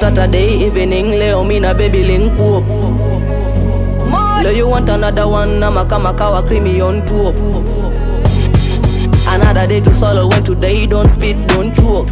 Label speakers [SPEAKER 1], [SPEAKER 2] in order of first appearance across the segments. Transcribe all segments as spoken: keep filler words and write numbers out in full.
[SPEAKER 1] Saturday evening, leo me na baby link up. Leo you want another one, na makama kawa creamy on top. Another day to solo, when today don't spit, don't choke.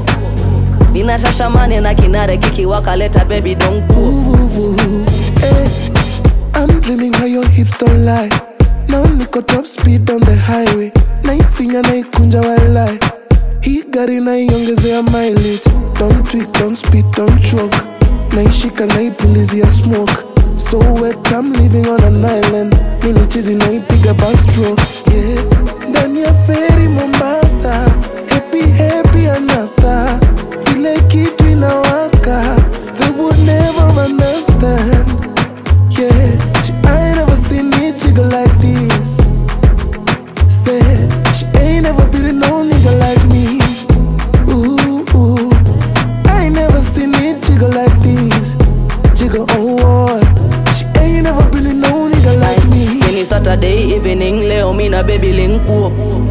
[SPEAKER 1] Nina shashamane na kinare kiki wakaleta baby don't cook.
[SPEAKER 2] Hey, I'm dreaming how your hips don't lie. Now niko top speed on the highway. Naifinya naikunja walai. Hii gari naiongezea mileage. Don't tweak, don't spit, don't choke. Naishika naipulizia smoke. So wet I'm living on an island. Mini cheesy naipiga backstroke. Yeah, ndani ya ferry Mombasa. Happy happy anasa. Vile kitu inawaka. They would never understand. Yeah, she ain't never seen me jiggle like this. Said she ain't never been no nigga like me. Ooh, ooh. I ain't never seen me jiggle like this. Jiggle on what? She ain't never been no nigga like me.
[SPEAKER 1] Any Saturday evening, leo me na baby link up.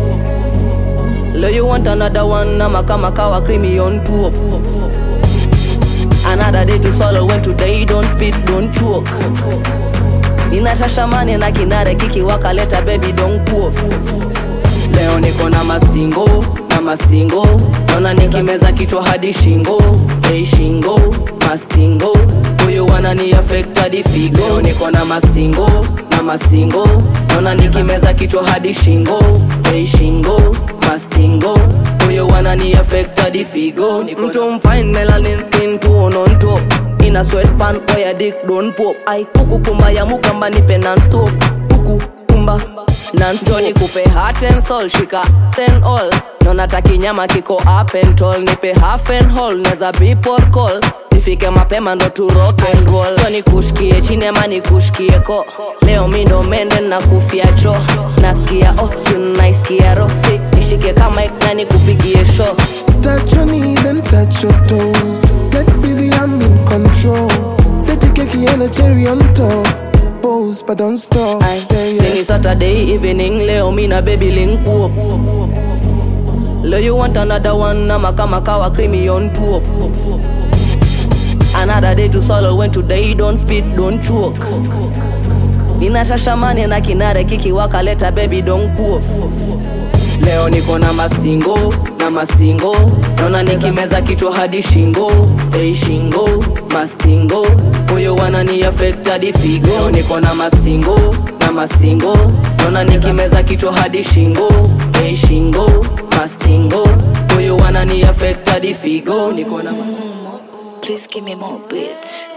[SPEAKER 1] Leo you want another one, na makama kawa creamy on top. Another day to solo, when today don't spit, don't choke. Nina shashamane na kinare kiki wakaleta baby don't cook. Leo niko na mastingo, na mastingo. Nona nikimeza kichwa hadi shingo. Hey shingo, mastingo. Huyu wanani affect hadi figo. Leo niko na mastingo, na mastingo. Nona nikimeza kichwa hadi shingo. Hey shingo, mastingo. Huyu wanani affect hadi figo. Mtu mfine melanin skin tone on top. In a sweatpant where your dick don't pop. Ay kuku kumba ya mukamba nipe non-stop. Kuku kumba non-stop. Johnny kupe heart and soul, shika ten all. Nona taki nyama kiko up and tall. Nipe half and whole, neza people call. Nifike mapema ndo tu rock and roll. So nikushkie chine ma nikushkie ko. Leo mi ndo mende na kufia cho. Nasikia oh, jun naisikia ro. Si, nishike kama ikna nikupigie show.
[SPEAKER 2] Touch your knees and touch your toes. Get busy, I'm in control. Set your cake and a cherry on top. Pose, but don't stop.
[SPEAKER 1] Aye. Yeah, yeah. Sing it Saturday evening, leo me na baby link up. Leo you want another one, na makama kawa creamy on top. Another day to solo, when today don't spit, don't choke. Nina shashamane na kinare kiki wakaleta baby don't cook. Leo niko na mastingo, na mastingo. Nona nikimeza kichwa hadi shingo. Hey shingo, mastingo. Huyu wanani affect hadi figo. Leo niko na mastingo, na mastingo. Nona nikimeza kichwa hadi shingo. Hey shingo, mastingo. Huyu wanani affect hadi figo. Niko na
[SPEAKER 3] Please give me more beats.